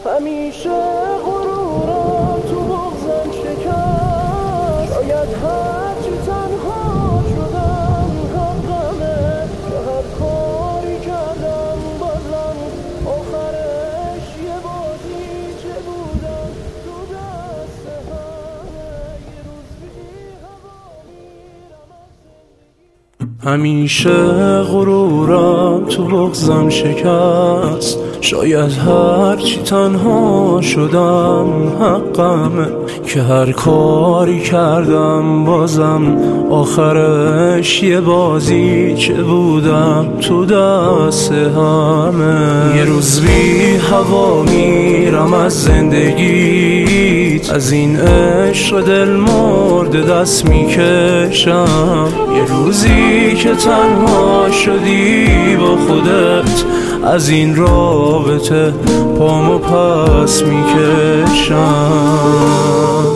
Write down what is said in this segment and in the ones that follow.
همیشه غرورم تو بغضم شکست، شاید هرچی تنها شدم حقمه که هر کاری کردم بازم آخرش یه بازیچه بودم تو دست همه. یه روز بی هوا میرم از زندگی. همیشه غرورم تو بغضم شکست، شاید هرچی تنها شدم حقمه که هر کاری کردم بازم آخرش یه بازیچه بودم تو دست همه. یه روز بی هوا میرم از زندگیت، از این عشق دل مرده دست میکشم. یه روزی که تنها شدی با خودت، از این رابطه پامو پس میکشم.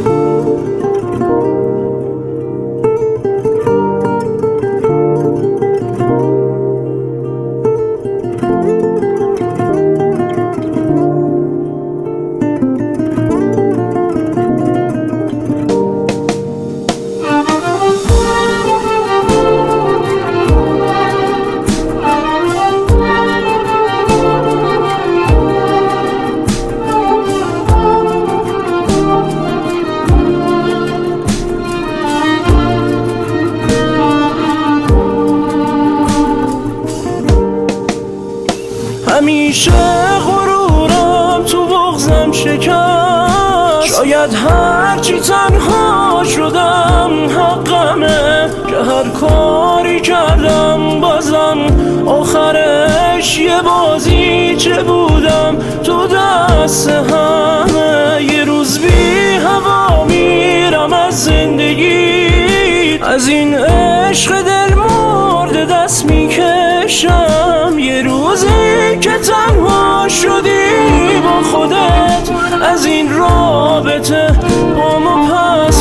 همیشه غرورم تو بغضم شکست، شاید هرچی تنها شدم حقمه که هر کاری کردم بازم آخرش یه بازیچه بودم تو دست همه. یه روز بی هوا میرم از زندگی، از این عشق دل مرده دست میکشم. یه روزی که تنها شدی با خودت، از این رابطه پامو پس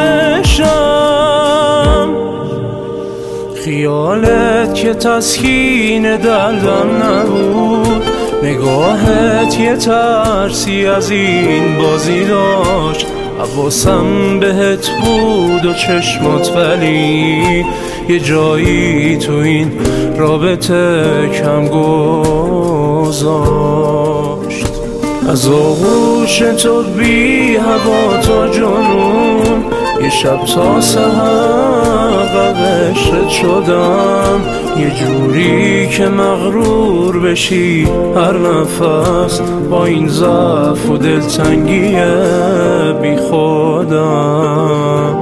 میکشم. خیالت که تسکین دلم نبود، نگاهت یه ترسی از این بازی داشت. حواسم بهت بود و چشمات، ولی یه جایی تو این رابطه کم گذاشت. از آغوش تو بی هوا تا جنون، یه شب تا سحر غرقت شدم. یه جوری که مغرور بشی هر نفس با این ضعف و دلتنگی بی خودم.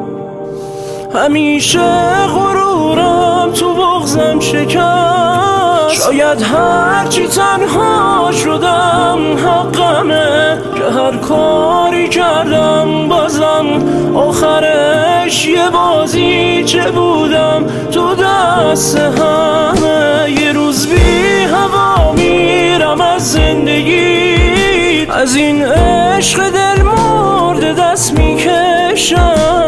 همیشه غرورم تو بغضم شکست، شاید هرچی تنها شدم حقمه که هر کاری کردم بازم آخرش یه بازیچه بودم تو دست همه. یه روز بی هوا میرم از زندگی، از این عشق دل مرده دست میکشم.